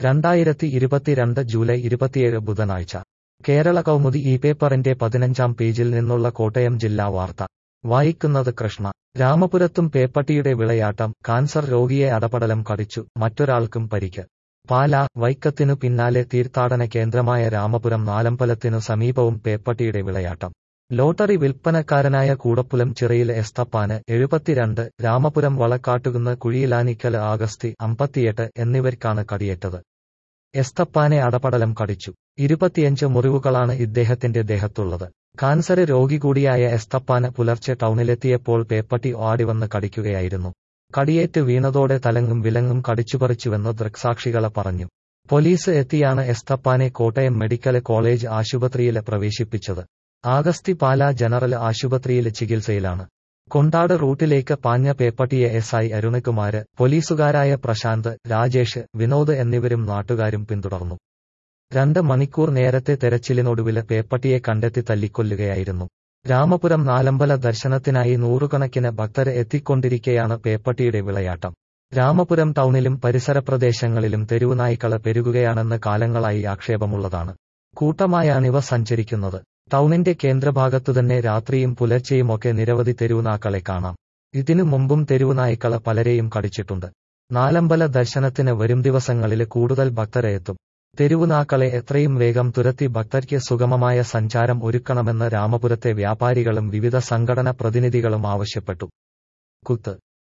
2022 July 27 ബുധനാഴ്ച കേരള കൗമുദി ഈ പേപ്പറിന്റെ 15-ാം പേജിൽ നിന്നുള്ള കോട്ടയം ജില്ലാ വാർത്ത വായിക്കുന്നത് കൃഷ്ണ. രാമപുരത്തും പേപ്പട്ടിയുടെ വിളയാട്ടം, കാൻസർ രോഗിയെ അടപടലം കടിച്ചു, മറ്റൊരാൾക്കും പരിക്ക്. പാലാ. വൈക്കത്തിനു പിന്നാലെ തീർത്ഥാടന കേന്ദ്രമായ രാമപുരം നാലമ്പലത്തിനു സമീപവും പേപ്പട്ടിയുടെ വിളയാട്ടം. ലോട്ടറി വിൽപ്പനക്കാരനായ കൂടപ്പുലം ചിറയിൽ എസ്തപ്പാന് 72, രാമപുരം വളക്കാട്ടുകുന്ന് കുഴിയിലാനിക്കൽ ആഗസ്തി 58 എന്നിവർക്കാണ് കടിയേറ്റത്. എസ്തപ്പാനെ അടപടലം കടിച്ചു. 25 മുറിവുകളാണ് ഇദ്ദേഹത്തിന്റെ ദേഹത്തുള്ളത്. കാൻസർ രോഗി കൂടിയായ എസ്തപ്പാന് പുലർച്ചെ ടൗണിലെത്തിയപ്പോൾ പേപ്പട്ടി ഓടിവന്ന് കടിക്കുകയായിരുന്നു. കടിയേറ്റ് വീണതോടെ തലങ്ങും വിലങ്ങും കടിച്ചുപറിച്ചുവെന്ന് ദൃക്സാക്ഷികളെ പറഞ്ഞു. പോലീസ് എത്തിയാണ് എസ്തപ്പാനെ കോട്ടയം മെഡിക്കൽ കോളേജ് ആശുപത്രിയിൽ പ്രവേശിപ്പിച്ചത്. ആഗസ്തി പാലാ ജനറൽ ആശുപത്രിയിൽ ചികിത്സയിലാണ്. കൊണ്ടാട് റൂട്ടിലേക്ക് പാഞ്ഞ പേപ്പട്ടിയെ SI അരുണകുമാര്, പോലീസുകാരായ പ്രശാന്ത്, രാജേഷ്, വിനോദ് എന്നിവരും നാട്ടുകാരും പിന്തുടർന്നു. 2 മണിക്കൂർ നേരത്തെ തെരച്ചിലിനൊടുവിൽ പേപ്പട്ടിയെ കണ്ടെത്തി തല്ലിക്കൊല്ലുകയായിരുന്നു. രാമപുരം നാലമ്പല ദർശനത്തിനായി നൂറുകണക്കിന് ഭക്തര് എത്തിക്കൊണ്ടിരിക്കെയാണ് പേപ്പട്ടിയുടെ വിളയാട്ടം. രാമപുരം ടൗണിലും പരിസര പ്രദേശങ്ങളിലും തെരുവുനായ്ക്കള് പെരുകുകയാണെന്ന് കാലങ്ങളായി ആക്ഷേപമുള്ളതാണ്. കൂട്ടമായാണിവ സഞ്ചരിക്കുന്നത്. ടൗണിന്റെ കേന്ദ്രഭാഗത്തുതന്നെ രാത്രിയും പുലർച്ചെയുമൊക്കെ നിരവധി തെരുവുനാക്കളെ കാണാം. ഇതിനു മുമ്പും തെരുവുനായ്ക്കള് പലരെയും കടിച്ചിട്ടുണ്ട്. നാലമ്പല ദർശനത്തിന് വരും ദിവസങ്ങളില് കൂടുതൽ ഭക്തര് എത്തും. തെരുവുനാക്കളെ എത്രയും വേഗം തുരത്തി ഭക്തർക്ക് സുഗമമായ സഞ്ചാരം ഒരുക്കണമെന്ന് രാമപുരത്തെ വ്യാപാരികളും വിവിധ സംഘടന പ്രതിനിധികളും ആവശ്യപ്പെട്ടു. കുത്ത്